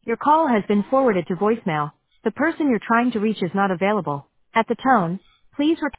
Your call has been forwarded to voicemail. The person you're trying to reach is not available. At the tone, please record